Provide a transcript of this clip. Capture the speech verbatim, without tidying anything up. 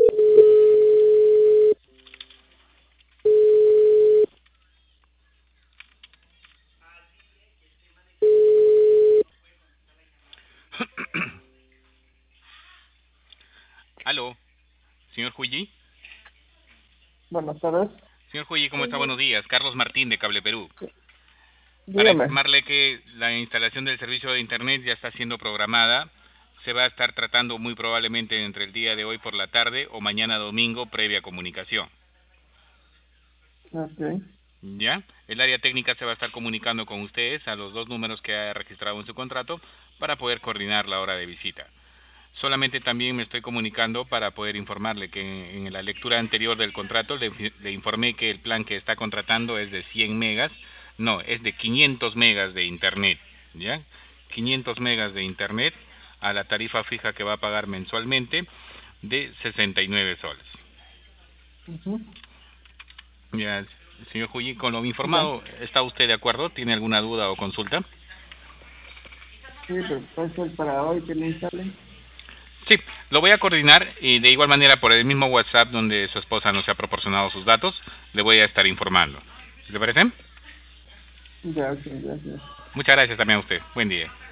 Aló, señor Juyi. Buenas tardes. Señor Juyi, ¿cómo está? Buenos días. Carlos Martín de Cable Perú. Sí, Para dígame. informarle que la instalación del servicio de Internet ya está siendo programada. Se va a estar tratando muy probablemente entre el día de hoy por la tarde o mañana domingo previa comunicación. Ok. ¿Ya? El área técnica se va a estar comunicando con ustedes a los dos números que ha registrado en su contrato para poder coordinar la hora de visita. Solamente también me estoy comunicando para poder informarle que en la lectura anterior del contrato le, le informé que el plan que está contratando es de cien megas, no, es de quinientos megas de internet, ¿ya? quinientos megas de internet a la tarifa fija que va a pagar mensualmente de sesenta y nueve soles. Ujú. Ya, señor Juyi, con lo Ya. informado, ¿está usted de acuerdo? ¿Tiene alguna duda o consulta? Sí, pero puede ser para hoy que lo instalen. Sí, lo voy a coordinar y de igual manera por el mismo WhatsApp donde su esposa nos ha proporcionado sus datos, le voy a estar informando. ¿Le parece? Ya, ok, gracias. Muchas gracias también a usted. Buen día.